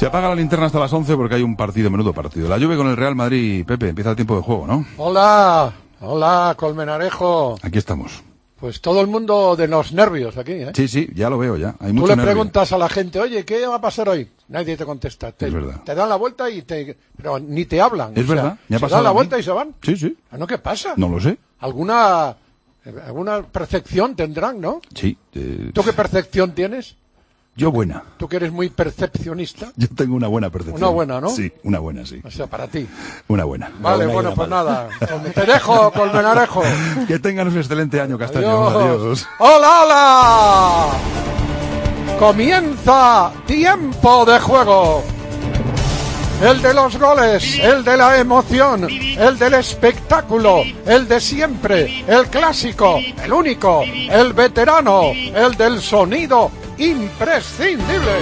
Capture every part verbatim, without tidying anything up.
Se apaga la linterna hasta las once porque hay un partido, menudo partido. La Juve con el Real Madrid. Pepe, empieza el tiempo de juego, ¿no? Hola, hola, Colmenarejo. Aquí estamos. Pues todo el mundo de los nervios aquí, ¿eh? Sí, sí, ya lo veo ya. Hay Tú mucho le nervio. preguntas a la gente, oye, ¿qué va a pasar hoy? Nadie te contesta. Te, Es verdad. te dan la vuelta y te... Pero ni te hablan. Es o sea, verdad, me ha se pasado dan la a mí. vuelta y se van. Sí, sí. Ah, ¿no? ¿Qué pasa? No lo sé. ¿Alguna, alguna percepción tendrán, no? Sí. Eh, ¿Tú qué percepción tienes? Yo buena. ¿Tú que eres muy percepcionista? Yo tengo una buena percepción. Una buena, ¿no? Sí, una buena, sí. O sea, para ti. Una buena. Vale, Una bueno, buena pues mala. nada. Te dejo, Colmenarejo. Que tengan un excelente año, Castaño. Adiós. Adiós. ¡Hola, hola! Comienza tiempo de juego. El de los goles, el de la emoción, el del espectáculo, el de siempre, el clásico, el único, el veterano, el del sonido imprescindible.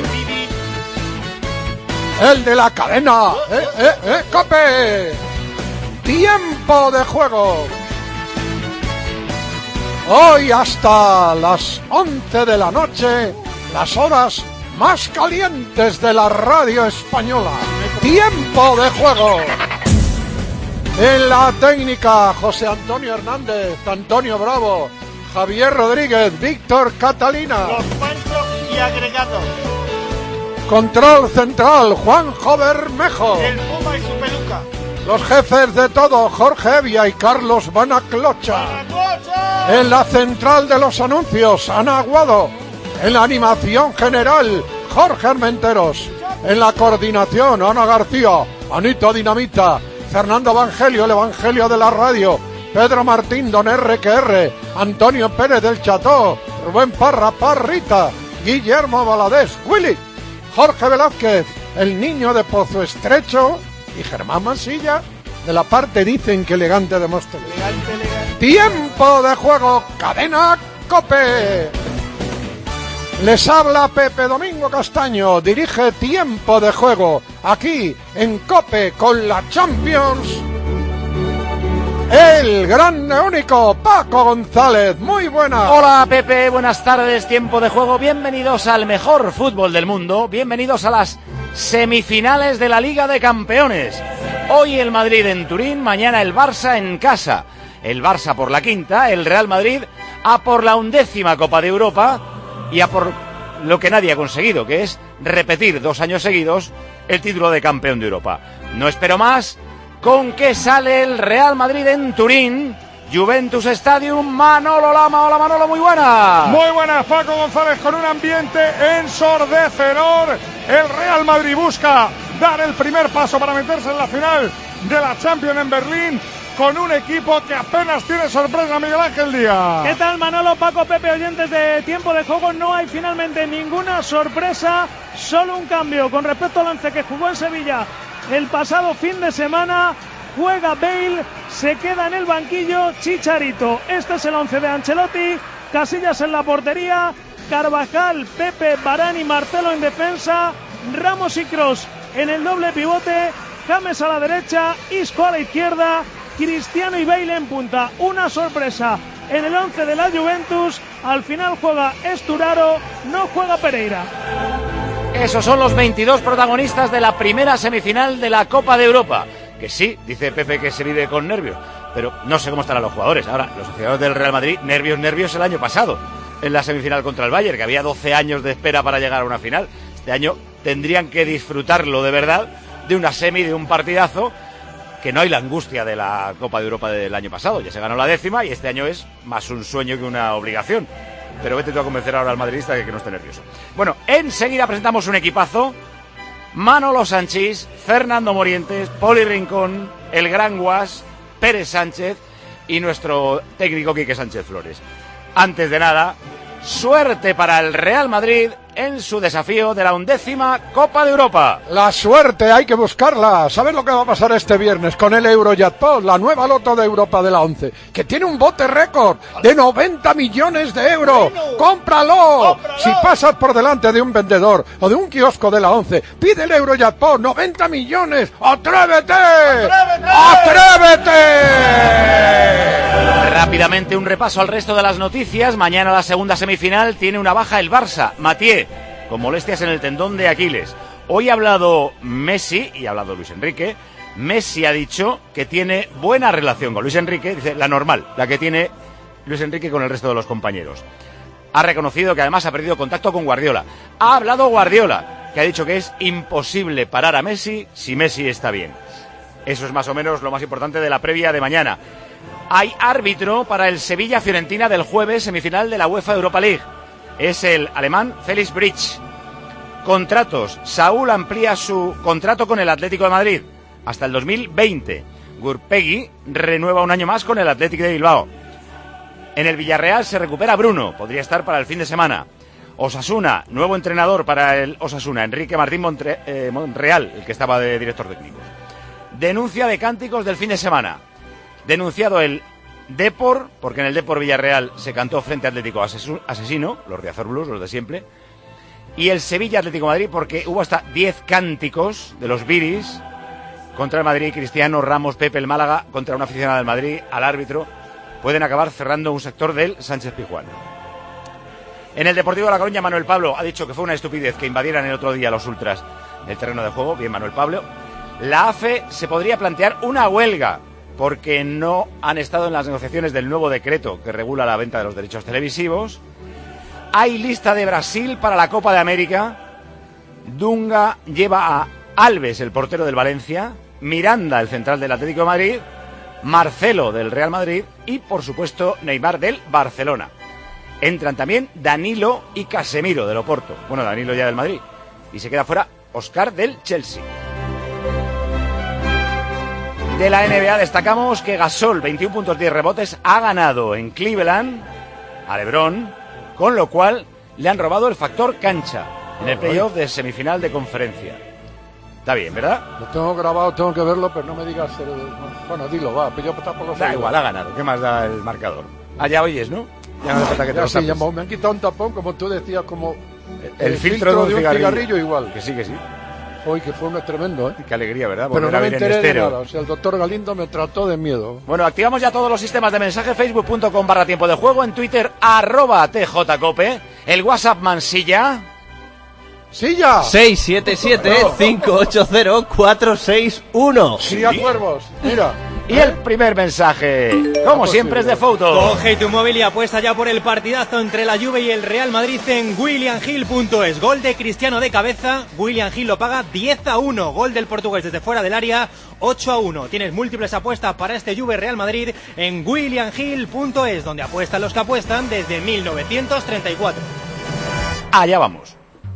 El de la cadena. ¡Eh, eh, eh, COPE! Tiempo de juego. Hoy hasta las once de la noche, las horas más calientes de la radio española. Tiempo de juego. En la técnica, José Antonio Hernández, Antonio Bravo, Javier Rodríguez, Víctor Catalina. Los Pancho y agregados. Control central, Juanjo Bermejo. El Puma y su peluca. Los jefes de todo, Jorge Evia y Carlos Banaclocha. ¡Paracocha! En la central de los anuncios, Ana Aguado. En la animación general, Jorge Armenteros. En la coordinación, Ana García, Anita Dinamita, Fernando Evangelio, el Evangelio de la radio, Pedro Martín, Don R que R, Antonio Pérez del Cható, Rubén Parra, Parrita, Guillermo Valadez, Willy, Jorge Velázquez, el niño de Pozo Estrecho y Germán Mansilla, de la parte dicen que elegante de Móstoles. Elegante, elegante. Tiempo de juego, cadena COPE. Les habla Pepe Domingo Castaño, dirige Tiempo de Juego, aquí en COPE con la Champions. El grande único Paco González, muy buena. Hola Pepe, buenas tardes, tiempo de juego, bienvenidos al mejor fútbol del mundo, bienvenidos a las semifinales de la Liga de Campeones. Hoy el Madrid en Turín, mañana el Barça en casa. El Barça por la quinta, el Real Madrid a por la undécima Copa de Europa y a por lo que nadie ha conseguido, que es repetir dos años seguidos el título de campeón de Europa. No espero más. ¿Con qué sale el Real Madrid en Turín? Juventus Stadium, Manolo Lama. Hola Manolo, muy buena. Muy buenas, Paco González, con un ambiente ensordecedor. El Real Madrid busca dar el primer paso para meterse en la final de la Champions en Berlín, con un equipo que apenas tiene sorpresa, Miguel Ángel Díaz. ¿Qué tal, Manolo, Paco, Pepe, oyentes de Tiempo de Juego? No hay finalmente ninguna sorpresa, solo un cambio con respecto al once que jugó en Sevilla el pasado fin de semana. Juega Bale, se queda en el banquillo Chicharito. Este es el once de Ancelotti. Casillas en la portería, Carvajal, Pepe, Varane y Marcelo en defensa, Ramos y Kroos en el doble pivote, James a la derecha, Isco a la izquierda, Cristiano y Bale en punta. Una sorpresa en el once de la Juventus. Al final juega Esturaro, no juega Pereira. Esos son los veintidós protagonistas de la primera semifinal de la Copa de Europa. Que sí, dice Pepe que se vive con nervios, pero no sé cómo estarán los jugadores. Ahora, los aficionados del Real Madrid, nervios, nervios el año pasado, en la semifinal contra el Bayern, que había doce años de espera para llegar a una final. Este año tendrían que disfrutarlo de verdad, de una semi, de un partidazo, que no hay la angustia de la Copa de Europa del año pasado. Ya se ganó la décima y este año es más un sueño que una obligación. Pero vete tú a convencer ahora al madridista de que no esté nervioso. Bueno, enseguida presentamos un equipazo. Manolo Sanchís, Fernando Morientes, Poli Rincón, el Gran Guas, Pérez Sánchez y nuestro técnico Quique Sánchez Flores. Antes de nada, suerte para el Real Madrid en su desafío de la undécima Copa de Europa. La suerte hay que buscarla. ¿Sabes lo que va a pasar este viernes con el Eurojackpot, la nueva loto de Europa de la once, que tiene un bote récord de noventa millones de euros? Bueno. ¡Cómpralo! ¡Cómpralo! Si pasas por delante de un vendedor o de un kiosco de la once, pide el Eurojackpot, noventa millones. ¡Atrévete! ¡Atrévete! ¡Atrévete! Rápidamente un repaso al resto de las noticias. Mañana la segunda semifinal tiene una baja el Barça. Mathieu, con molestias en el tendón de Aquiles. Hoy ha hablado Messi y ha hablado Luis Enrique. Messi ha dicho que tiene buena relación con Luis Enrique, dice la normal, la que tiene Luis Enrique con el resto de los compañeros. Ha reconocido que además ha perdido contacto con Guardiola. Ha hablado Guardiola, que ha dicho que es imposible parar a Messi si Messi está bien. Eso es más o menos lo más importante de la previa de mañana. Hay árbitro para el Sevilla-Fiorentina del jueves, semifinal de la UEFA Europa League. Es el alemán Felix Bridge. Contratos. Saúl amplía su contrato con el Atlético de Madrid hasta el dos mil veinte. Gurpegui renueva un año más con el Atlético de Bilbao. En el Villarreal se recupera Bruno, podría estar para el fin de semana. Osasuna, nuevo entrenador para el Osasuna, Enrique Martín Montre, eh, Monreal, el que estaba de director técnico. Denuncia de cánticos del fin de semana. Denunciado el Depor, porque en el Depor Villarreal se cantó frente Atlético Asesino, los Riazor Blues, los de siempre. Y el Sevilla Atlético Madrid, porque hubo hasta diez cánticos de los Viris contra el Madrid, Cristiano, Ramos, Pepe, el Málaga, contra una aficionada del Madrid, al árbitro. Pueden acabar cerrando un sector del Sánchez Pizjuán. En el Deportivo de La Coruña, Manuel Pablo ha dicho que fue una estupidez que invadieran el otro día los ultras el terreno de juego. Bien, Manuel Pablo. La A F E se podría plantear una huelga porque no han estado en las negociaciones del nuevo decreto que regula la venta de los derechos televisivos. Hay lista de Brasil para la Copa de América. Dunga lleva a Alves, el portero del Valencia, Miranda, el central del Atlético de Madrid, Marcelo del Real Madrid y, por supuesto, Neymar del Barcelona. Entran también Danilo y Casemiro del Oporto. Bueno, Danilo ya del Madrid. Y se queda fuera Oscar del Chelsea. De la N B A destacamos que Gasol, veintiún puntos, diez rebotes, ha ganado en Cleveland a LeBron, con lo cual le han robado el factor cancha en el playoff de semifinal de conferencia. Está bien, ¿verdad? Lo tengo grabado, tengo que verlo, pero no me digas... El... Bueno, dilo, va, pero yo por los Da igual, ha ganado. ¿Qué más da el marcador? Ah, ya oyes, ¿no? Ya no hace falta que te lo sí, tapes. ya me han quitado un tapón, como tú decías, como... El, el, el filtro, filtro de un de un cigarrillo. cigarrillo igual. Que sí, que sí. Hoy que fue un tremendo, ¿eh? Qué alegría, ¿verdad? Pero Volver no a me ver en enteré de estéreo. nada. O sea, el doctor Galindo me trató de miedo. Bueno, activamos ya todos los sistemas de mensaje. Facebook.com barra tiempo de juego. En Twitter, arroba TJCope. El WhatsApp Mansilla. ¡Silla! seis siete siete, cinco ocho cero, cuatro seis uno. Sí, a cuervos. Mira. Y el primer mensaje, como siempre, es de foto. Coge tu móvil y apuesta ya por el partidazo entre la Juve y el Real Madrid en william hill punto es. Gol de Cristiano de cabeza, William Hill lo paga diez a uno. Gol del portugués desde fuera del área, ocho a uno. Tienes múltiples apuestas para este Juve Real Madrid en william hill punto es, donde apuestan los que apuestan desde mil novecientos treinta y cuatro. Allá vamos.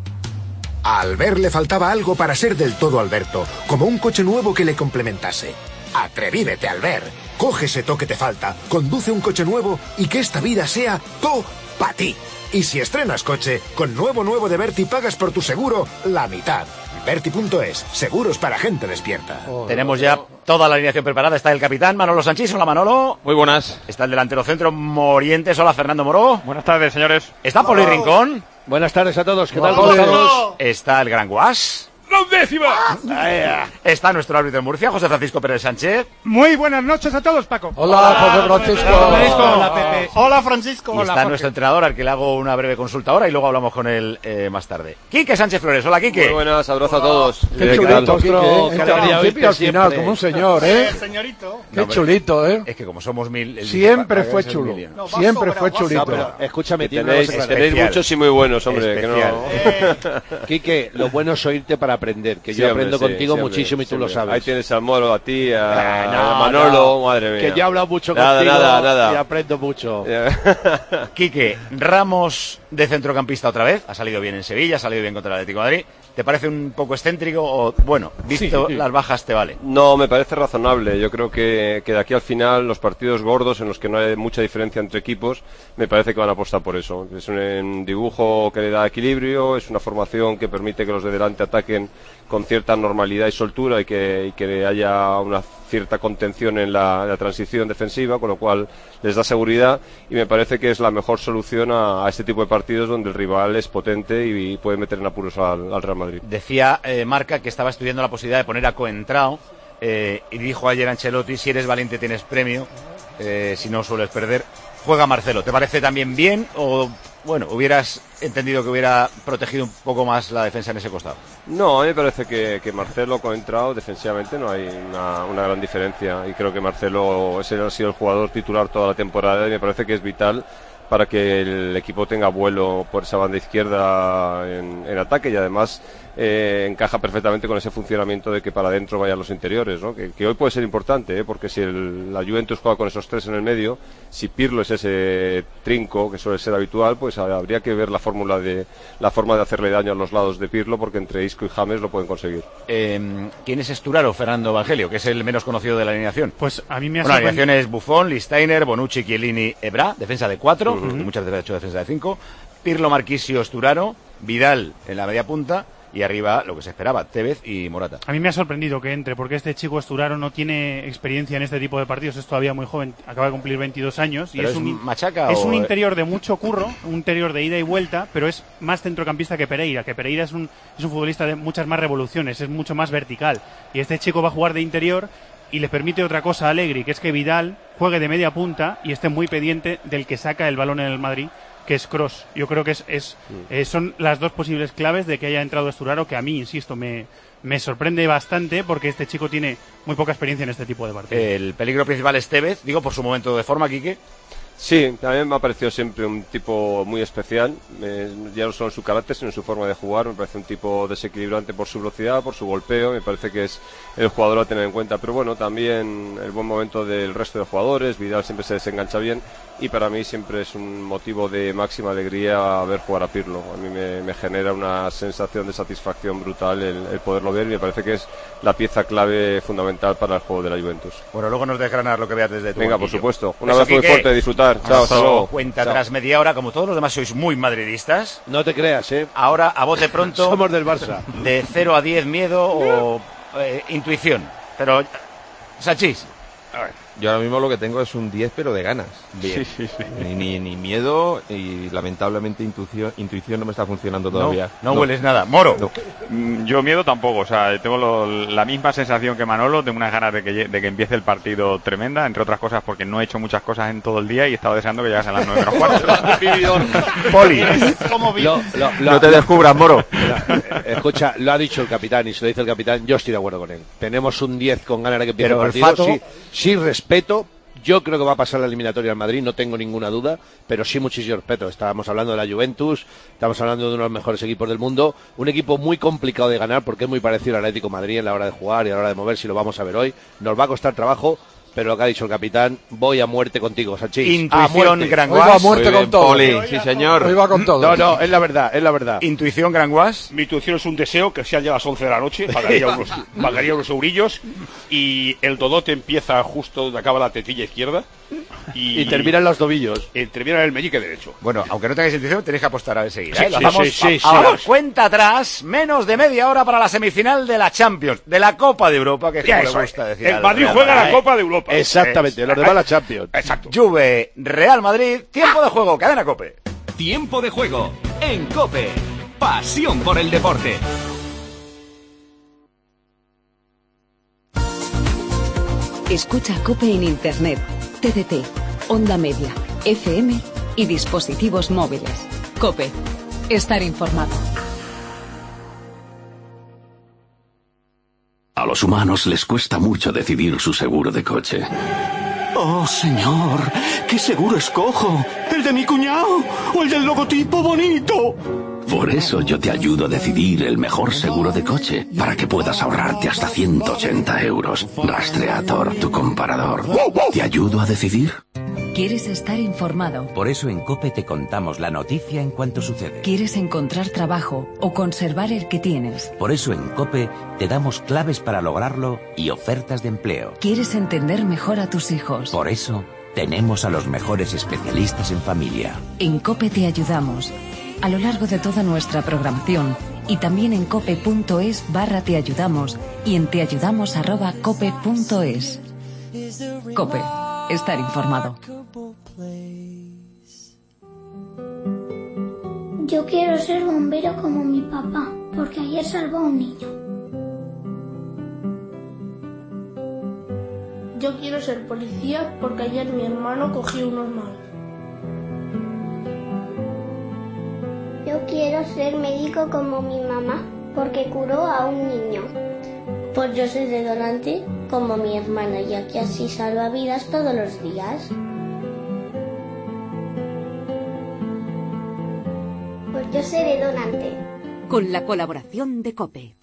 A Albert le faltaba algo para ser del todo Alberto, como un coche nuevo que le complementase. Atrevívete, Albert. Coge ese toque que te falta, conduce un coche nuevo y que esta vida sea to para ti. Y si estrenas coche, con nuevo nuevo de Berti pagas por tu seguro la mitad. Berti punto es, seguros para gente despierta. Oh, Tenemos ya toda la alineación preparada. Está el capitán Manolo Sanchís. Hola, Manolo. Muy buenas. Está el delantero centro Morientes. Hola, Fernando Moró. Buenas tardes, señores. Está Poli Rincón. Buenas tardes a todos, ¿qué tal? Hola, ¿Cómo estamos? Está el Gran Guas. ¡La undécima! Está nuestro árbitro de Murcia, José Francisco Pérez Sánchez. Muy buenas noches a todos, Paco. Hola, José Francisco. Hola, Pepe. Hola, Francisco. Y Hola, está Jorge. nuestro entrenador, al que le hago una breve consulta ahora y luego hablamos con él eh, más tarde. Quique Sánchez Flores. Hola, Quique. Muy buenas, abrazo a todos. Qué Eh, chulito, tal? Quique, ¿eh? Cada Al día principio y al oíste final, siempre. como un señor, ¿eh? Eh, señorito. Qué hombre, chulito, ¿eh? Es que como somos mil... el- Siempre para- fue para- chulo. el- No, vas Siempre sobra, fue vas chulito. sobra. Escúchame, tiene Tenéis, una cosa tenéis especial. muchos y muy buenos, hombre. Especial. Que no... Quique, lo bueno es oírte para aprender, que Sí, yo hombre, aprendo sí, contigo sí, hombre, muchísimo y tú sí, lo hombre. sabes. Ahí tienes al Moro, a ti, a, Ah, no, a Manolo, no. madre mía. Que yo he hablado mucho Nada, contigo nada, nada. y aprendo mucho. Quique, Ramos de centrocampista otra vez. Ha salido bien en Sevilla, ha salido bien contra el Atlético de Madrid. ¿Te parece un poco excéntrico o, bueno, visto Sí. las bajas te vale? No, me parece razonable. Yo creo que, que de aquí al final los partidos gordos en los que no hay mucha diferencia entre equipos, me parece que van a apostar por eso. Es un, un dibujo que le da equilibrio, es una formación que permite que los de delante ataquen con cierta normalidad y soltura y que, y que haya una cierta contención en la, en la transición defensiva, con lo cual les da seguridad y me parece que es la mejor solución a, a este tipo de partidos donde el rival es potente y, y puede meter en apuros al, al Real Madrid. Decía eh, Marca que estaba estudiando la posibilidad de poner a Coentrao eh, y dijo ayer Ancelotti, si eres valiente tienes premio, eh, si no sueles perder, juega Marcelo. ¿Te parece también bien o bueno, hubieras entendido que hubiera protegido un poco más la defensa en ese costado. No, a mí me parece que, que Marcelo con entrado defensivamente no hay una, una gran diferencia y creo que Marcelo ese ha sido el jugador titular toda la temporada y me parece que es vital para que el equipo tenga vuelo por esa banda izquierda en, en ataque y además eh, encaja perfectamente con ese funcionamiento de que para adentro vayan los interiores, ¿no? que, que hoy puede ser importante, ¿eh? porque si el, la Juventus juega con esos tres en el medio, si Pirlo es ese trinco que suele ser habitual, pues habría que ver la fórmula de la forma de hacerle daño a los lados de Pirlo, porque entre Isco y James lo pueden conseguir. Eh, ¿Quién es Sturaro? Fernando Evangelio, que es el menos conocido de la alineación. Pues a mí me ha bueno, la sorprendido. alineación es Buffon, Listainer, Bonucci, Chiellini, Ebra, defensa de cuatro, Uh-huh. y muchas veces ha hecho defensa de cinco, Pirlo, Marquisio, Sturaro, Vidal en la media punta y arriba lo que se esperaba, Tevez y Morata. A mí me ha sorprendido que entre, porque este chico Sturaro no tiene experiencia en este tipo de partidos, es todavía muy joven, acaba de cumplir veintidós años. Y ¿Pero es, es un, machaca es o- un interior de mucho curro, un interior de ida y vuelta, pero es más centrocampista que Pereira, que Pereira es un, es un futbolista de muchas más revoluciones, es mucho más vertical. Y este chico va a jugar de interior y le permite otra cosa a Allegri, que es que Vidal juegue de media punta y esté muy pendiente del que saca el balón en el Madrid, que es Kroos. Yo creo que es, es eh, son las dos posibles claves de que haya entrado Sturaro, que a mí, insisto, me, me sorprende bastante porque este chico tiene muy poca experiencia en este tipo de partidos. El peligro principal es Tevez, digo, por su momento de forma, Quique. Sí, también me ha parecido siempre un tipo muy especial, eh, ya no solo en su carácter, sino en su forma de jugar. Me parece un tipo desequilibrante por su velocidad, por su golpeo, me parece que es el jugador a tener en cuenta. Pero bueno, también el buen momento del resto de jugadores, Vidal siempre se desengancha bien y para mí siempre es un motivo de máxima alegría ver jugar a Pirlo. A mí me, me genera una sensación de satisfacción brutal el, el poderlo ver y me parece que es la pieza clave fundamental para el juego de la Juventus. Bueno, luego nos desgranas lo que veas desde tu Venga, por banquillo. supuesto. Un Eso, abrazo muy Quique. fuerte, disfrutar. Chao, hasta luego. Cuenta Chao. tras media hora, como todos los demás sois muy madridistas. No te creas, ¿eh? Ahora, a bote pronto. Somos del Barça. De cero a diez, miedo o eh, intuición. Pero, Sachis. Yo ahora mismo lo que tengo es un diez, pero de ganas. Bien. Sí, sí, sí. Ni, ni, ni miedo y lamentablemente intuición, intuición no me está funcionando todavía. No, no hueles nada. Moro. No. Mm, Yo miedo tampoco, o sea, tengo lo- la misma sensación que Manolo, tengo unas ganas de que, lle- de que empiece el partido tremenda, entre otras cosas porque no he hecho muchas cosas en todo el día y estaba deseando que llegase a las nueve menos cuarto. Poli. Lo- lo- lo- No te descubras, Moro. Mira, escucha, lo ha dicho el capitán y se lo dice el capitán, yo estoy de acuerdo con él. Tenemos un diez con ganas de que empiece Pero el el partido. Fato- Sí, sí, respeto. Yo creo que va a pasar la eliminatoria al Madrid, no tengo ninguna duda, pero sí muchísimo respeto. Estábamos hablando de la Juventus, estamos hablando de uno de los mejores equipos del mundo, un equipo muy complicado de ganar porque es muy parecido al Atlético de Madrid en la hora de jugar y a la hora de mover, si lo vamos a ver hoy. Nos va a costar trabajo, pero lo que ha dicho el capitán, voy a muerte contigo, Sanchís. Intuición, A Gran Hoy va a Guas. muerte Muy con bien, todo. Poli. Sí, señor. Hoy va con todo. No, no, es la verdad, es la verdad. Intuición, Gran Guas. Mi intuición es un deseo que sean ya las once de la noche, pagaría unos, pagaría unos eurillos y el dodote empieza justo donde acaba la tetilla izquierda y, Y terminan los tobillos. y termina en el meñique derecho. Bueno, aunque no tengáis intuición, tenéis que apostar a ver seguir. Sí, ¿eh? Lo sí, hacemos sí, sí, a- ahora, sí. cuenta atrás, menos de media hora para la semifinal de la Champions, de la Copa de Europa, que es Ya, como eso le es. gusta decir. El al Madrid Real juega la Madrid. Copa de Europa. Exactamente, Es- los demás la Champions. Exacto. Juve, Real Madrid, tiempo de juego, cadena Cope. Tiempo de juego en COPE. Pasión por el deporte. Escucha COPE en Internet, T D T, Onda Media, F M y dispositivos móviles. COPE. Estar informado. A los humanos les cuesta mucho decidir su seguro de coche. Oh, señor, ¿qué seguro escojo? ¿El de mi cuñado o el del logotipo bonito? Por eso yo te ayudo a decidir el mejor seguro de coche, para que puedas ahorrarte hasta ciento ochenta euros. Rastreator, tu comparador. ¿Te ayudo a decidir? ¿Quieres estar informado? Por eso en COPE te contamos la noticia en cuanto sucede. ¿Quieres encontrar trabajo o conservar el que tienes? Por eso en COPE te damos claves para lograrlo y ofertas de empleo. ¿Quieres entender mejor a tus hijos? Por eso tenemos a los mejores especialistas en familia. En COPE te ayudamos. A lo largo de toda nuestra programación y también en cope.es barra te ayudamos y en teayudamos arroba cope punto es. COPE. Estar informado. Yo quiero ser bombero como mi papá, porque ayer salvó a un niño. Yo quiero ser policía porque ayer mi hermano cogió unos malos. quiero ser médico como mi mamá, porque curó a un niño. Pues yo soy de donante como mi hermana, ya que así salva vidas todos los días. Pues yo seré donante. Con la colaboración de COPE.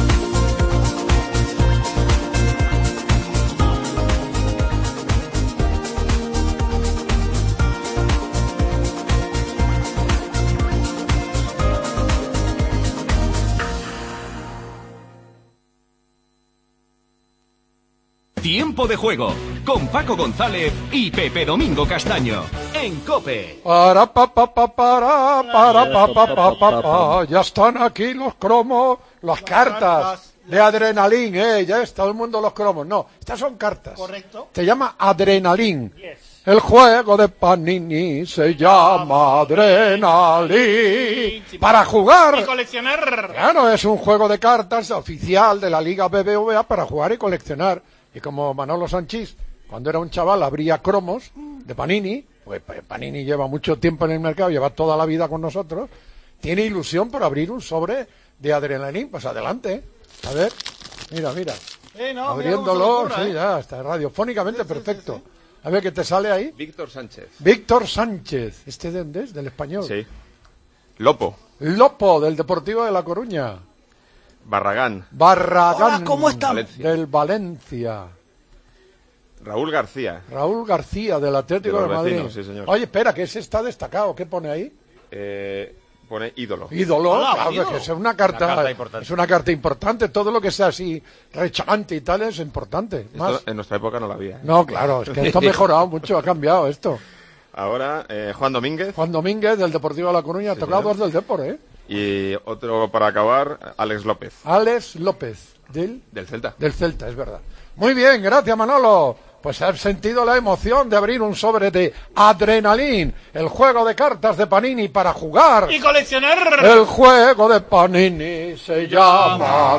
Tiempo de juego con Paco González y Pepe Domingo Castaño en COPE. Para pa pa pa para para pa pa pa pa pa. Ya están aquí los cromos, las cartas de Adrenalin, eh, ya es todo el mundo los cromos. No, estas son cartas. Correcto. Se llama Adrenalin. El juego de Panini se llama Adrenalin. Para jugar. Y coleccionar. Claro, es un juego de cartas oficial de la Liga B B V A para jugar y coleccionar. Y como Manolo Sanchís, cuando era un chaval, abría cromos de Panini, pues Panini lleva mucho tiempo en el mercado, lleva toda la vida con nosotros, tiene ilusión por abrir un sobre de Adrenalin. Pues adelante, a ver, mira, mira, Eh, no, abriéndolo, mira cómo se lo ocurra, sí, ¿eh? ya, está radiofónicamente perfecto. A ver qué te sale ahí. Víctor Sánchez. Víctor Sánchez, ¿este de dónde es? ¿Del Español? Sí. Lopo. Lopo, del Deportivo de La Coruña. Barragán. Barragán. Hola, ¿cómo están? Valencia. Del Valencia. Raúl García. Raúl García, del Atlético De de, los Madrid. vecinos, sí, señor. Oye, espera, que ese está destacado. ¿Qué pone ahí? Eh, pone ídolo. Ídolo, Hola, claro, ídolo. que es una carta, Una carta importante. es una carta importante. Todo lo que sea así rechamante y tal es importante. Más. Esto en nuestra época no la había. ¿eh? No, claro, es que esto ha mejorado mucho, ha cambiado esto. Ahora, eh, Juan Domínguez. Juan Domínguez, del Deportivo de La Coruña, Sí, tocado señor. dos del Depor, ¿eh? Y otro para acabar, Alex López. Alex López, del, Del Celta. del Celta, es verdad. Muy bien, gracias Manolo. Pues has sentido la emoción de abrir un sobre de Adrenalin, el juego de cartas de Panini para jugar. Y coleccionar. El juego de Panini se llama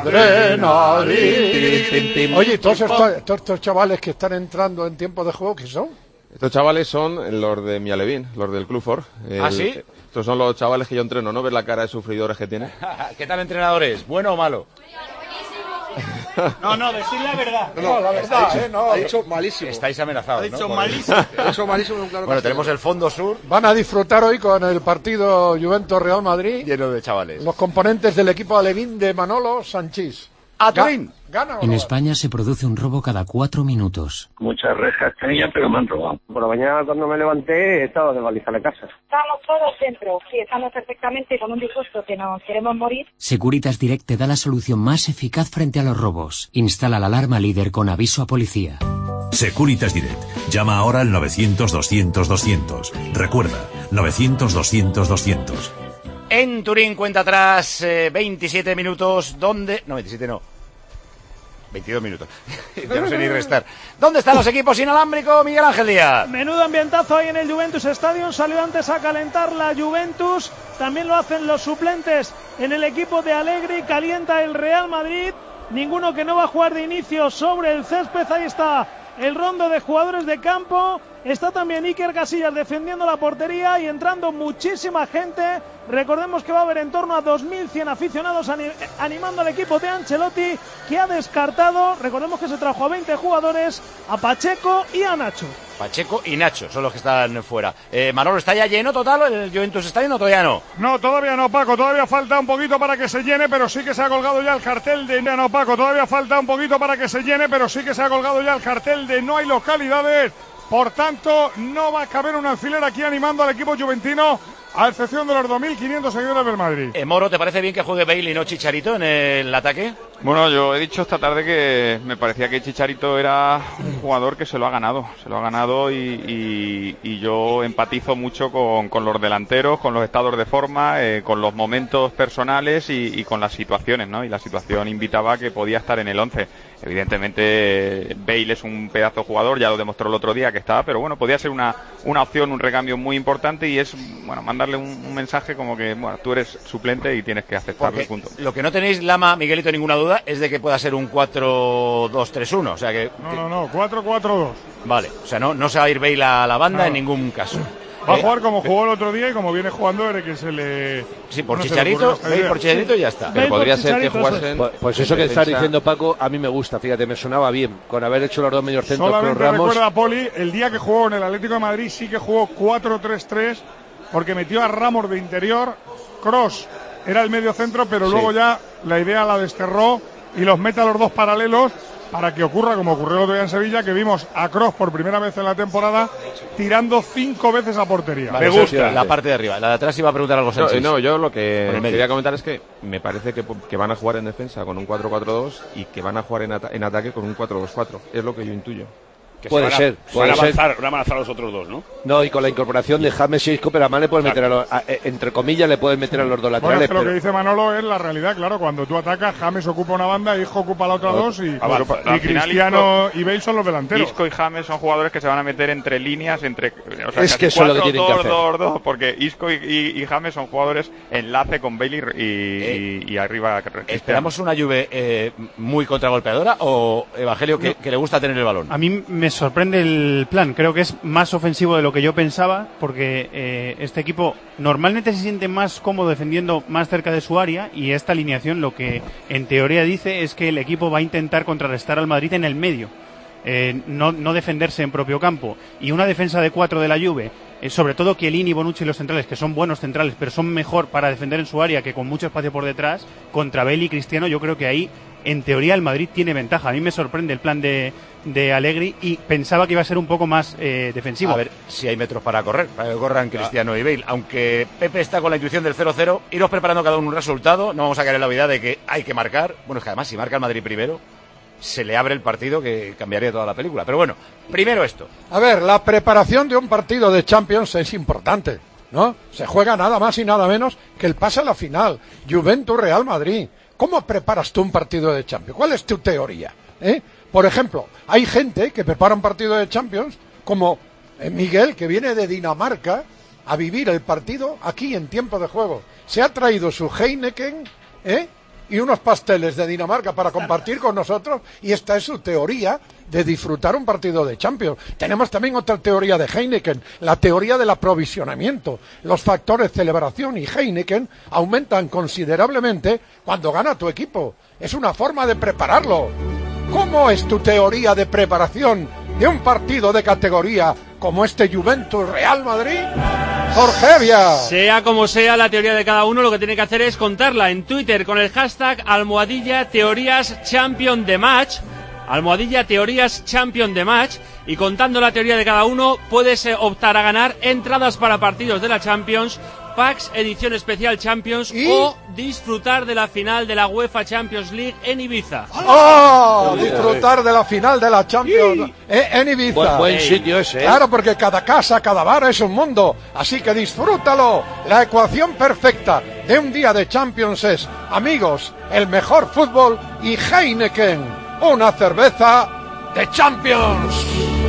Adrenalin. Oye, todos estos, todos estos chavales que están entrando en tiempo de juego, ¿qué son? Estos chavales son los de mi Alevín, los del Club For. ¿Ah, El- sí? Estos son los chavales que yo entreno, ¿no ves la cara de sufridores que tiene? ¿Qué tal entrenadores? ¿Bueno o malo? No, no, decir la verdad. No, la verdad, ha dicho, eh, no. ha dicho malísimo. Estáis amenazados, Ha dicho ¿no? malísimo. Ha dicho malísimo en un claro Bueno, tenemos el fondo sur Van a disfrutar hoy con el partido Juventus-Real Madrid lleno de chavales. los componentes del equipo alevín de Manolo Sanchís. ¡Aturín! ¿Gana o En no? España se produce un robo cada cuatro minutos. Muchas rejas tenía, pero me han robado. Por la mañana cuando me levanté he estado de baliza la casa. Estamos todos dentro, sí, estamos perfectamente con un disgusto que nos queremos morir. Securitas Direct te da la solución más eficaz frente a los robos. Instala la alarma líder con aviso a policía. Securitas Direct. Llama ahora al novecientos doscientos doscientos. Recuerda, novecientos doscientos doscientos. En Turín, cuenta atrás, eh, veintisiete minutos, ¿dónde? No, veintisiete no. veintidós minutos. Ya no sé ni restar. ¿Dónde están los equipos inalámbricos, Miguel Ángel Díaz? Menudo ambientazo ahí en el Juventus Stadium. Salió antes a calentar la Juventus. También lo hacen los suplentes en el equipo de Allegri. Calienta el Real Madrid. Ninguno que no va a jugar de inicio sobre el césped. Ahí está el rondo de jugadores de campo. Está también Iker Casillas defendiendo la portería y entrando muchísima gente. Recordemos que va a haber en torno a dos mil cien aficionados ani- animando al equipo de Ancelotti, que ha descartado, recordemos que se trajo a veinte jugadores, a Pacheco y a Nacho. Pacheco y Nacho son los que están fuera. Eh, Manolo, ¿está ya lleno total? ¿El Juventus está lleno o todavía no? No, todavía no, Paco, todavía falta un poquito para que se llene, pero sí que se ha colgado ya el cartel de... No, Paco, todavía falta un poquito para que se llene, pero sí que se ha colgado ya el cartel de no hay localidades. Por tanto, no va a caber un alfiler aquí animando al equipo juventino, a excepción de los dos mil quinientos seguidores del Madrid. Eh, Moro, ¿te parece bien que juegue Bale y no Chicharito en el ataque? Bueno, yo he dicho esta tarde que me parecía que Chicharito era un jugador que se lo ha ganado, se lo ha ganado y, y, y yo empatizo mucho con, con los delanteros, con los estados de forma, eh, con los momentos personales y, y con las situaciones, ¿no? Y la situación invitaba a que podía estar en el once. Evidentemente Bale es un pedazo de jugador, ya lo demostró el otro día que estaba, pero bueno, podía ser una, una opción, un recambio muy importante y es, bueno, mandarle un, un mensaje como que, bueno, tú eres suplente y tienes que aceptarlo, Porque punto. lo que no tenéis, Lama, Miguelito, ninguna duda, es de que pueda ser un cuatro dos tres uno. O sea que. No, no, no, cuatro cuatro dos. Vale, o sea, no, no se va a ir Bale a la banda Nada. en ningún caso. Va a Eh, jugar como jugó el otro día y como viene jugando desde que se le... Sí, por no se le Chicharito, ocurrió esta veis idea. por Chicharito y ya está. Pero podría ser que jugasen. Pues, pues eso que está diciendo Paco, a mí me gusta, fíjate, me sonaba bien. Con haber hecho los dos mediocentros con Solamente Ramos. recuerda, Poli, el día que jugó en el Atlético de Madrid sí que jugó cuatro tres tres porque metió a Ramos de interior, Kroos era el medio centro, pero Sí. luego ya la idea la desterró y los mete a los dos paralelos para que ocurra como ocurrió el otro día en Sevilla, que vimos a Kroos por primera vez en la temporada tirando cinco veces a portería. Vale, me gusta. La parte de arriba. La de atrás iba a preguntar algo No, Sánchez. no, yo lo Por que el medio. quería comentar es que me parece que, que van a jugar en defensa con un cuatro cuatro dos y que van a jugar en, ata en ataque con un cuatro dos cuatro. Es lo que yo intuyo. Que Puede se van a, ser, se puede van a ser. avanzar, van a avanzar los otros dos, ¿no? No, y con la incorporación de James y Isco, pero además le puedes meter a los, a- entre comillas, le puedes meter a los dos Bueno, laterales. es que lo pero- que dice Manolo es la realidad, claro, cuando tú atacas, James ocupa una banda, Isco ocupa la otra dos y, Avanza. y Al final, Cristiano y Bale son los delanteros. Isco y James son jugadores que se van a meter entre líneas, entre. O sea, Es casi que eso es lo que cuatro, tienen que dos, hacer. dos, dos, porque Isco y, y, y James son jugadores enlace con Bailey y, y, y arriba. Cristiano. ¿Esperamos una Juve eh, muy contragolpeadora o Evangelio que, que le gusta tener el balón? A mí me sorprende el plan, creo que es más ofensivo de lo que yo pensaba, porque eh, este equipo normalmente se siente más cómodo defendiendo más cerca de su área, y esta alineación lo que en teoría dice es que el equipo va a intentar contrarrestar al Madrid en el medio, eh, no, no defenderse en propio campo, y una defensa de cuatro de la Juve, eh, sobre todo Chiellini, Bonucci y los centrales, que son buenos centrales, pero son mejor para defender en su área que con mucho espacio por detrás, contra Bale y Cristiano. Yo creo que ahí en teoría el Madrid tiene ventaja. A mí me sorprende el plan de, de Allegri y pensaba que iba a ser un poco más eh, defensivo. A ver si hay metros para correr, para que corran Cristiano y Bale. Aunque Pepe está con la intuición del cero cero, iros preparando cada uno un resultado. No vamos a caer en la vida de que hay que marcar. Bueno, es que además si marca el Madrid primero, se le abre el partido que cambiaría toda la película. Pero bueno, primero esto. A ver, la preparación de un partido de Champions es importante, ¿no? Se juega nada más y nada menos que el pase a la final. Juventus-Real Madrid. ¿Cómo preparas tú un partido de Champions? ¿Cuál es tu teoría? ¿Eh? Por ejemplo, hay gente que prepara un partido de Champions como eh, Miguel, que viene de Dinamarca a vivir el partido aquí en tiempo de juego. Se ha traído su Heineken, ¿eh? y unos pasteles de Dinamarca para compartir con nosotros, y esta es su teoría de disfrutar un partido de Champions. Tenemos también otra teoría de Heineken, la teoría del aprovisionamiento. Los factores celebración y Heineken aumentan considerablemente cuando gana tu equipo. Es una forma de prepararlo. ¿Cómo es tu teoría de preparación de un partido de categoría como este Juventus Real Madrid? Jorge Evia. Sea como sea la teoría de cada uno, lo que tiene que hacer es contarla en Twitter con el hashtag almohadilla teorías champion de match, almohadilla teorías champion de match, y contando la teoría de cada uno puedes eh, optar a ganar entradas para partidos de la Champions, packs edición especial Champions ¿Y? o disfrutar de la final de la UEFA Champions League en Ibiza. ¡Oh! Disfrutar de la final de la Champions eh, en Ibiza. Buen, buen sitio ese, ¿eh? Claro, porque cada casa, cada bar es un mundo. Así que disfrútalo. La ecuación perfecta de un día de Champions es, amigos, el mejor fútbol y Heineken, una cerveza de Champions.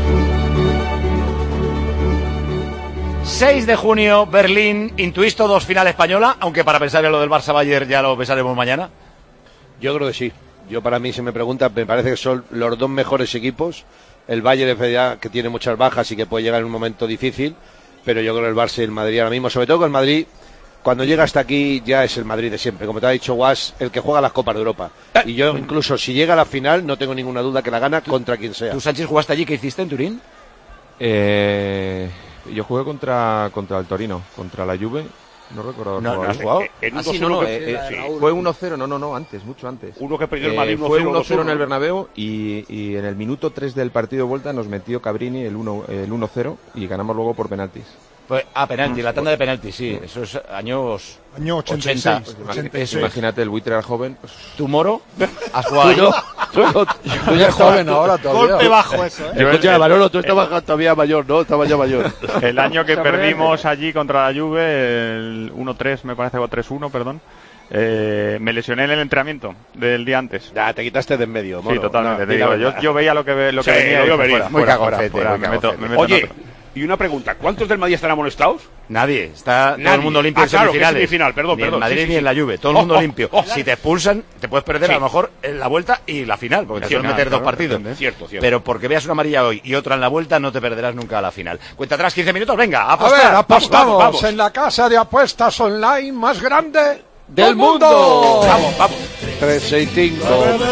seis de junio, Berlín. ¿Intuís todos final española? Aunque para pensar en lo del Barça-Bayern ya lo pensaremos mañana. Yo creo que sí. Yo, para mí, si me preguntan, me parece que son los dos mejores equipos. El Bayern es verdad que tiene muchas bajas y que puede llegar en un momento difícil, pero yo creo que el Barça y el Madrid ahora mismo, sobre todo con el Madrid, cuando llega hasta aquí ya es el Madrid de siempre. Como te ha dicho Guas, el que juega las Copas de Europa. Y yo, incluso si llega a la final, no tengo ninguna duda que la gana contra quien sea. ¿Tú, Sánchez, jugaste allí? ¿Qué hiciste en Turín? Eh, yo jugué contra contra el Torino, contra la Juve. No recuerdo. No, ¿no has jugado? En un Ah, sí, dos uno no, no, que- eh, eh, sí. fue uno cero, no, no, no, antes, mucho antes. Uno que perdió el Eh, Madrid uno fue cero, uno cero en el dos uno. Bernabéu y, y en el minuto tres del partido de vuelta nos metió Cabrini el uno el uno cero y ganamos luego por penaltis. Pues, ah, penalti, la tanda de penaltis, sí. Eso es años... Año ochenta y ochenta. seis. Imagínate, Eso es. imagínate, el buitre era joven. ¿Tu Moro? ¿Has jugado allí? Tú eres joven ahora todavía. Golpe bajo eso, ¿eh? Yo el- Escucha, el- Manolo, tú estabas todavía mayor, ¿no? Estabas ya mayor. El año que Se aprende. perdimos allí contra la Juve, el uno tres me parece, o tres uno, perdón, eh, me lesioné en el entrenamiento del día antes. Ya, te quitaste de en medio, Sí, Mono. totalmente. No, te di la digo, yo, verdad. yo veía lo que, ve- lo que Sí, venía lo y que dije, venía. fuera, Muy fuera, cagofete, fuera, muy me meto, cagofete. me meto en Oye, otro. Y una pregunta, ¿cuántos del Madrid están amonestados? Nadie, está Nadie. todo el mundo limpio Ah, en claro, que semifinales. semifinal, perdón, ni perdón. en Madrid Sí, sí, ni sí. en la Juve, todo el Oh, mundo oh, limpio. oh. Si te expulsan, te puedes perder Sí. a lo mejor en la vuelta y la final, porque te Cierto, puedes meter claro, dos partidos. cierto, cierto. Pero porque veas una amarilla hoy y otra en la vuelta, no te perderás nunca a la final. Cuenta atrás quince minutos, venga, A apostar. ver, apostamos Vamos, vamos. en la casa de apuestas online más grande ¡Del del mundo! mundo. Vamos, vamos. tres seis cinco.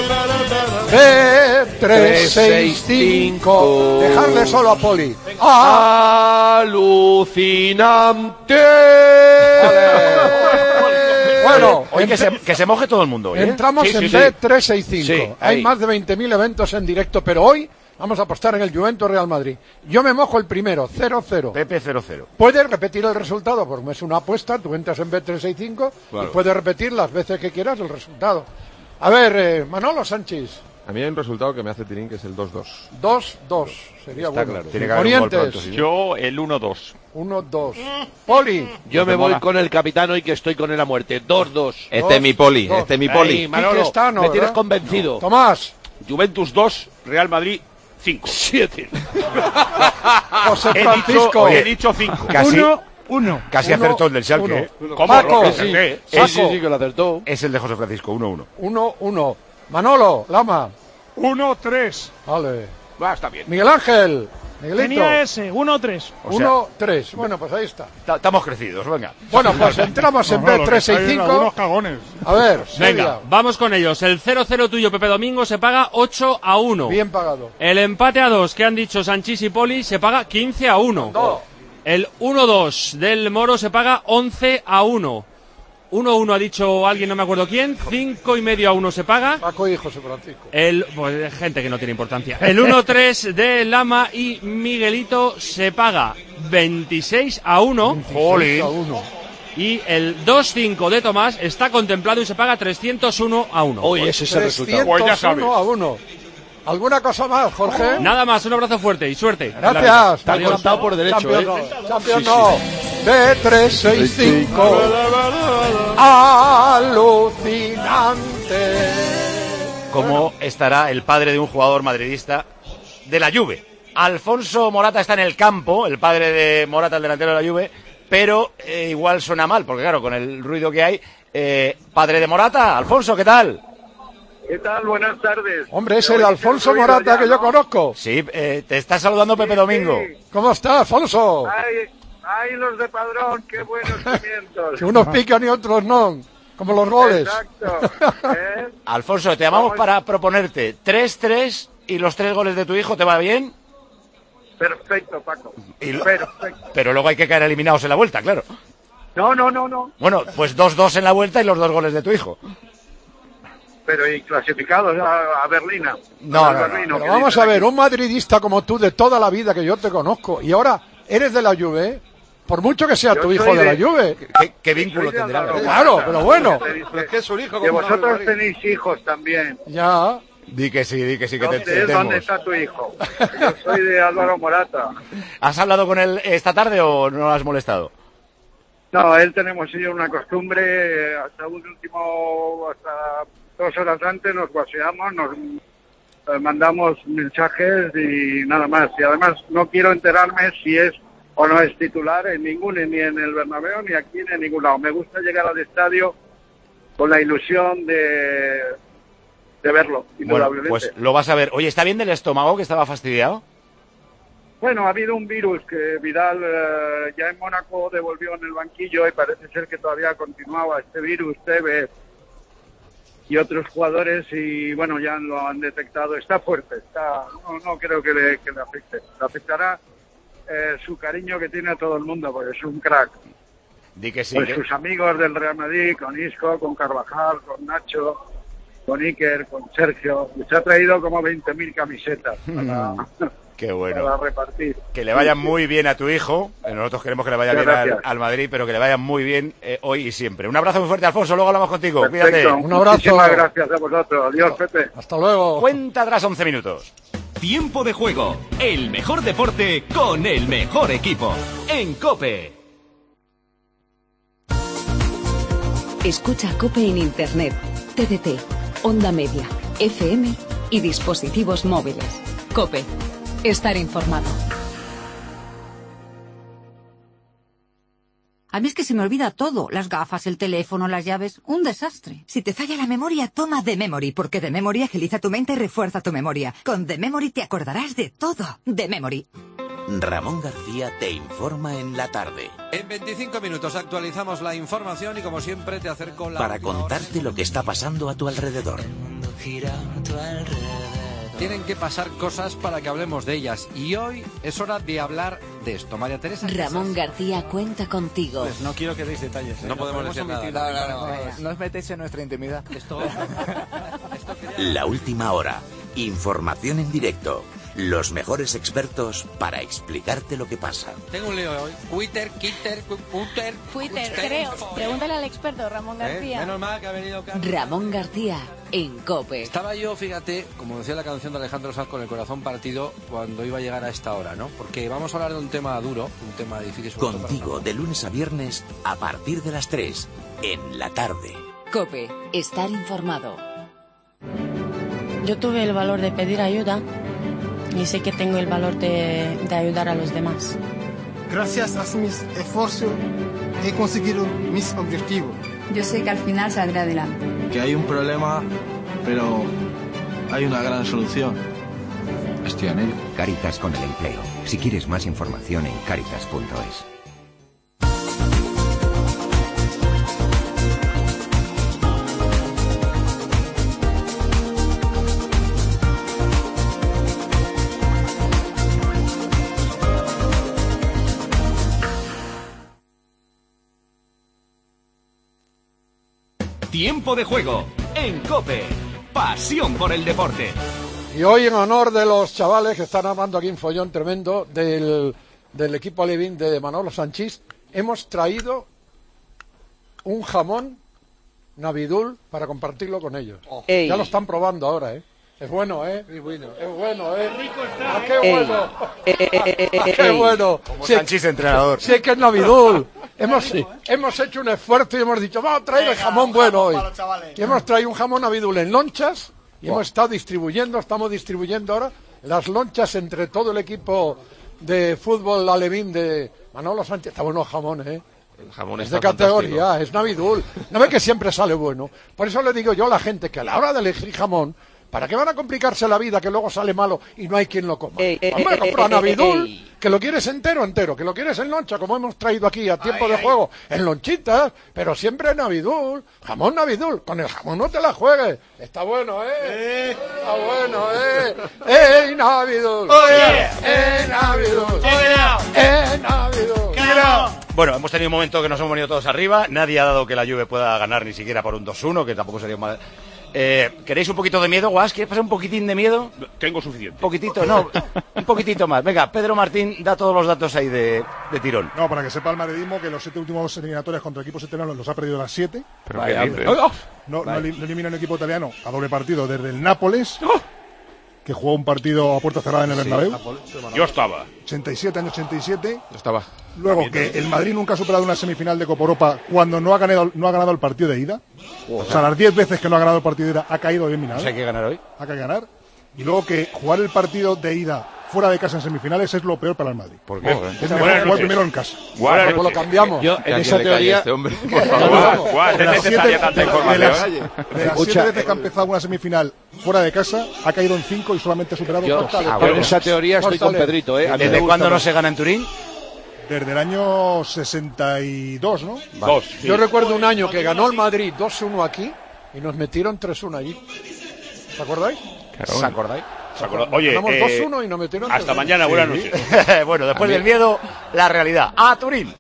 B tres seis cinco. Dejarle solo a Poli. Alucinante. Bueno, Hoy que entre- se, que se moje todo el mundo. Hoy, ¿eh? entramos Sí, en sí, sí. B tres seis cinco. Sí, Hay ahí. más de veinte mil eventos en directo, pero hoy vamos a apostar en el Juventus Real Madrid. Yo me mojo el primero, cero cero. Pepe cero cero. Puedes repetir el resultado, porque es una apuesta, tú entras en B tres seis cinco Claro. y puedes repetir las veces que quieras el resultado. A ver, eh, Manolo Sánchez, A mí hay un resultado que me hace tirín, que es el dos dos. dos dos, sería Está bueno. claro. Tiene que haber un gol Orientes, pronto, sí. Yo el uno dos. uno dos. Poli, Yo me te voy mola. con el capitán hoy que estoy con él a muerte. dos dos. Este es mi poli, dos. este es mi Ahí, poli. Manolo, Quique está, no, me tienes ¿verdad? convencido. Tomás, Juventus dos, Real Madrid cinco. siete. José He Francisco, dicho, he dicho cinco. Casi, Uno, uno. casi Uno, acertó el del Schalke. uno. ¿eh? ¿Cómo? Paco, Lo sí. acerté. Sí, Paco. sí, sí, que lo acertó. Es el de José Francisco, uno uno. uno uno. Manolo, Lama, uno tres. vale. Va, está bien. Miguel Ángel, Miguelito, Tenía ese, uno tres. O sea, uno tres. Bueno, pues ahí está. ta- Estamos crecidos, venga. Bueno, pues entramos en No, no, B lo que tres seis hay cinco. algunos cagones. A ver, Venga, Sevilla, vamos con ellos. El cero cero tuyo, Pepe Domingo, se paga ocho a uno. bien pagado. El empate a dos que han dicho Sanchís y Poli se paga quince a uno. No. El uno dos del Moro se paga once a uno. uno uno ha dicho alguien, no me acuerdo quién. cinco y medio a uno se paga. Paco y José Francisco. El, pues, gente que no tiene importancia. El uno tres de Lama y Miguelito se paga veintiséis a uno. seis a uno. Y el dos cinco de Tomás está contemplado y se paga trescientos uno a uno. Hoy ese es el resultado. Pues ya sabes. trescientos uno a uno. ¿Alguna cosa más, Jorge? Nada más, un abrazo fuerte y suerte. Gracias. Está Adiós. contado por derecho, Champions ¿eh? no, Champions no. B tres seis cinco. Alucinante. ¿Cómo estará el padre de un jugador madridista de la Juve? Alfonso Morata está en el campo, el padre de Morata, el delantero de la Juve, pero eh, igual suena mal, porque claro, con el ruido que hay. Eh, padre de Morata, Alfonso, ¿qué tal? ¿Qué tal? Buenas tardes. Hombre, es el Alfonso Morata que yo conozco. Sí, eh, te está saludando Pepe Domingo. ¿Cómo está, Alfonso? Ay, ay, los de Padrón, qué buenos cimientos. Que unos pican y otros no, como los goles. Exacto. ¿eh? Alfonso, te llamamos Vamos. para proponerte tres tres y los tres goles de tu hijo, ¿te va bien? Perfecto, Paco. Y lo- Perfecto. Pero luego hay que caer eliminados en la vuelta, claro. No, no, no, no. Bueno, pues dos dos en la vuelta y los dos goles de tu hijo. Pero y clasificados a, a Berlina. No, Al no, no, Berlino, Pero que vamos dicen a ver, aquí. un madridista como tú de toda la vida que yo te conozco y ahora eres de la Juve, ¿eh? Por mucho que sea Yo tu hijo soy de la de- Juve. ¿Qué, qué vínculo Soy de tendrá? Álvaro ¿verdad? Claro, Morata, pero bueno. que dice Pero es que es su hijo. Que como no, vosotros Madrid. tenéis hijos también. Ya. Di que sí, di que sí, que te ¿Dónde, ¿Dónde entendemos. está tu hijo? Yo soy de Álvaro Morata. ¿Has hablado con él esta tarde o no lo has molestado? No, él tenemos ya una costumbre, hasta un último, hasta dos horas antes nos guaseamos, nos eh, mandamos mensajes y nada más. Y además no quiero enterarme si es o no es titular en ningún, ni en el Bernabéu, ni aquí, ni en ningún lado. Me gusta llegar al estadio con la ilusión de, de verlo, Bueno, indudablemente. pues lo vas a ver. Oye, ¿está bien del estómago que estaba fastidiado? Bueno, ha habido un virus que Vidal eh, ya en Mónaco devolvió en el banquillo y parece ser que todavía continuaba este virus, Tevez y otros jugadores y bueno, ya lo han detectado. Está fuerte, está no, no creo que le, que le afecte. Le afectará eh, su cariño que tiene a todo el mundo, porque es un crack. Di que sí. Pues que- sus amigos del Real Madrid, con Isco, con Carvajal, con Nacho, con Iker, con Sergio. Se ha traído como veinte mil camisetas para, Qué bueno. para repartir. Que le vaya muy bien a tu hijo. Eh, Nosotros queremos que le vaya Muchas bien al, gracias. al Madrid, pero que le vaya muy bien eh, hoy y siempre. Un abrazo muy fuerte, Alfonso. Luego hablamos contigo. Perfecto. Cuídate. Un abrazo. Muchísimas gracias a vosotros. Adiós, Pepe. Hasta luego. Cuenta atrás once minutos. Tiempo de juego. El mejor deporte con el mejor equipo. En COPE. Escucha COPE en Internet, T D T, Onda Media, F M y dispositivos móviles. COPE. Estar informado. A mí es que se me olvida todo. Las gafas, el teléfono, las llaves. Un desastre. Si te falla la memoria, toma The Memory, porque The Memory agiliza tu mente y refuerza tu memoria. Con The Memory te acordarás de todo. The Memory. Ramón García te informa en la tarde. En veinticinco minutos actualizamos la información y como siempre te acerco la... Para contarte lo que está pasando a tu alrededor. Tienen que pasar cosas para que hablemos de ellas y hoy es hora de hablar de esto. María Teresa. Ramón García cuenta contigo. Pues no quiero que deis detalles. ¿eh? No, no podemos decir nada. No, no, no, no, no os metéis en nuestra intimidad. Esto... La última hora. Información en directo. Los mejores expertos para explicarte lo que pasa. Tengo un lío hoy. Twitter, Twitter, Twitter. Twitter, creo. Pregúntale al experto, Ramón García. ¿Eh? Menos mal que ha venido Carlos. Ramón García en COPE. Estaba yo, fíjate, como decía la canción de Alejandro Sanz, con el corazón partido cuando iba a llegar a esta hora, ¿no? Porque vamos a hablar de un tema duro, un tema difícil. Contigo, de lunes a viernes, a partir de las tres, en la tarde. COPE, estar informado. Yo tuve el valor de pedir ayuda y sé que tengo el valor de, de ayudar a los demás. Gracias a mis esfuerzos he conseguido mis objetivos. Yo sé que al final saldré adelante. Que hay un problema, pero hay una gran solución. Estoy en ello. Cáritas con el empleo. Si quieres más información en cáritas punto es. Tiempo de juego en COPE. Pasión por el deporte. Y hoy, en honor de los chavales que están armando aquí un follón tremendo del, del equipo alevín de Manolo Sanchís, hemos traído un jamón Navidul para compartirlo con ellos. Oh. Ya lo están probando ahora, ¿eh? Es bueno, ¿eh? Es bueno, es bueno, ¿eh? Rico está. ¡Ah, qué bueno! ¡Ah, qué bueno! Como sí, Sanchís entrenador. Sí, que es Navidul. Hemos, sí, hemos hecho un esfuerzo y hemos dicho, vamos a traer el jamón bueno hoy. Y hemos traído un jamón Navidul en lonchas y wow. hemos estado distribuyendo, estamos distribuyendo ahora las lonchas entre todo el equipo de fútbol alevín de Manolo Sánchez. Está bueno el jamón, ¿eh? El jamón es está de categoría, fantástico. Es Navidul. No ve que siempre sale bueno. Por eso le digo yo a la gente que a la hora de elegir jamón, ¿para qué van a complicarse la vida que luego sale malo y no hay quien lo coma? Ey, Hombre, ey, compra ey, Navidul, ey, ey. que lo quieres entero, entero, que lo quieres en loncha, como hemos traído aquí a tiempo ay, de ay. juego, en lonchitas, pero siempre Navidul, jamón Navidul, con el jamón no te la juegues. Está bueno, ¿eh? eh. Está bueno, ¿eh? ¡Ey, Navidul! ¡Oh, yeah! ¡Ey, Navidul! ¡Ey, Navidul! Bueno, hemos tenido un momento que nos hemos venido todos arriba, nadie ha dado que la Juve pueda ganar ni siquiera por un dos uno, que tampoco sería mal... Eh, ¿Queréis un poquito de miedo, Guas? ¿Quieres pasar un poquitín de miedo? Tengo suficiente. Un poquitito, no, un poquitito más. Venga, Pedro Martín, da todos los datos ahí de, de tirón. No, para que sepa el madridismo que los siete últimos eliminatorias contra equipos italianos los ha perdido las siete. Pero Vaya, qué no, no, no elimina un equipo italiano a doble partido desde el Nápoles, ¡oh! que jugó un partido a puerta cerrada en el Bernabéu. Sí, yo estaba. ochenta y siete, año ochenta y siete. Yo estaba. Luego que el Madrid nunca ha superado una semifinal de Copa Europa cuando no ha ganado, no ha ganado el partido de ida. O sea, las diez veces que no ha ganado el partido de ida ha caído eliminado. Pues hay que ganar hoy. Hay que ganar. Y luego que jugar el partido de ida fuera de casa en semifinales es lo peor para el Madrid. ¿Por qué? Es mejor jugar primero en casa. Bueno, pues lo cambiamos. Yo, en esa teoría... Este hombre, por favor. Guau, de las siete, de las, de las Escucha, siete veces que ha empezado una semifinal fuera de casa, ha caído en cinco y solamente ha superado yo, cuatro. Ah, bueno. En esa teoría estoy con Pedrito, ¿eh? ¿Desde cuándo no se gana en Turín? Desde el año sesenta y dos, ¿no? Dos. Sí. Yo recuerdo un año que ganó el Madrid dos uno aquí y nos metieron tres uno allí. ¿Se acordáis? Claro. ¿Se acordáis? ¿Se acordáis? Oye, ganamos eh, dos uno y nos metieron hasta tres uno. mañana, buenas Sí. noches. Bueno, después del miedo, la realidad. ¡A Turín!